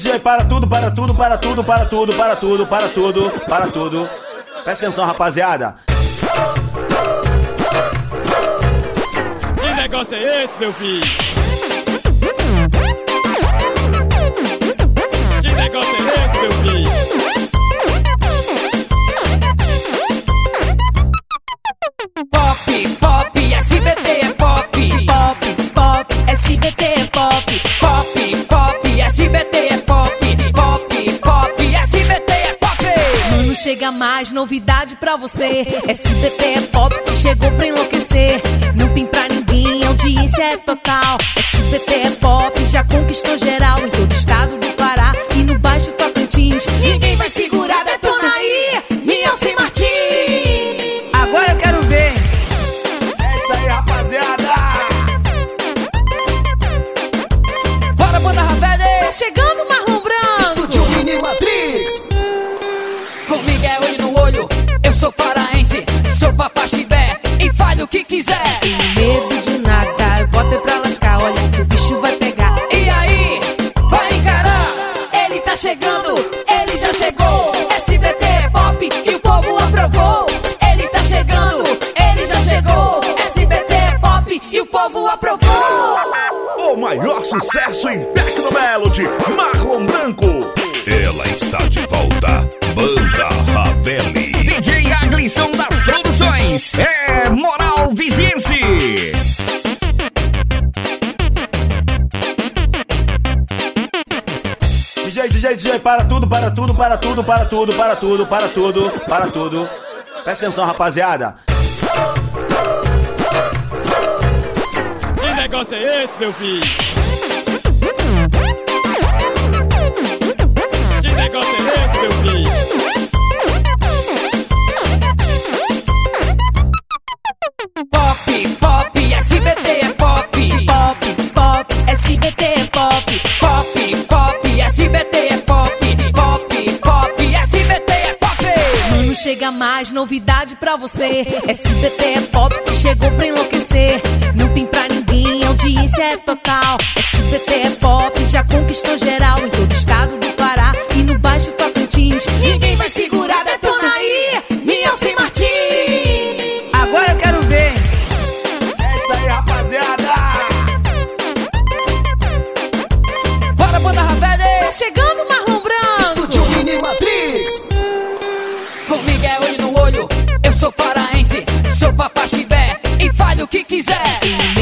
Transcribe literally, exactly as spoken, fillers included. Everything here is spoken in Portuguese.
J, para tudo, para tudo, para tudo, para tudo, para tudo, para tudo, para tudo. Presta atenção, rapaziada. Que negócio é esse, meu filho? Que negócio é esse, meu filho? Pop, pop, S B T é pop. Pop, pop, S B T é pop. Pop, pop, S B T é pop. Pop, pop, S B T é pop. Não chega mais novidade pra você. S B T é pop que chegou pra enlouquecer. Não tem pra ninguém, a audiência é total. S B T é pop, já conquistou geral em todo o estado do Pará e no Baixo Tocantins. Ninguém vai segurar, detona aí, Nilce Martins. Agora eu quero ver. É isso aí, rapaziada. Bora, banda Ravede. Chegando Marlon Branco. Estúdio Mini Matrix. Comigo é olho no olho, eu sou paraense, sou papaxibé e fale o que quiser. Tem medo de nada, eu boto é pra lascar, olha que o bicho vai pegar. E aí, vai encarar, ele tá chegando, ele já chegou. S B T é pop e o povo aprovou. Ele tá chegando, ele já chegou. S B T é pop e o povo aprovou. O maior sucesso em Tecno Melody, Marlon Branco. Ela está de volta, Banda Ravelli. D J Aglisson das Produções, é Moral Vigiense. D J, D J, D J, para tudo, para tudo, para tudo, para tudo, para tudo, para tudo, para tudo. Presta atenção, rapaziada. Que negócio é esse, meu filho? Que negócio é esse, meu filho? Pop, pop, S B T é pop. Pop, pop, S B T é pop. Pop, pop, S B T é pop. Pop, pop, S B T é pop. Não chega mais novidade pra você. S B T é pop que chegou pra enlouquecer. Não tem pra ninguém, a audiência é total. S B T é pop, já conquistou geral em todo o estado do Pará e no Baixo Tocantins. Ninguém vai segurar, detona aí, Nilce Martins. Agora eu quero ver. É isso aí, rapaziada. Bora, banda Ravede. Chegando Marlon Branco. Estúdio Mini Matrix. Comigo é olho no olho, eu sou paraense, sou papaxibé e fale o que quiser.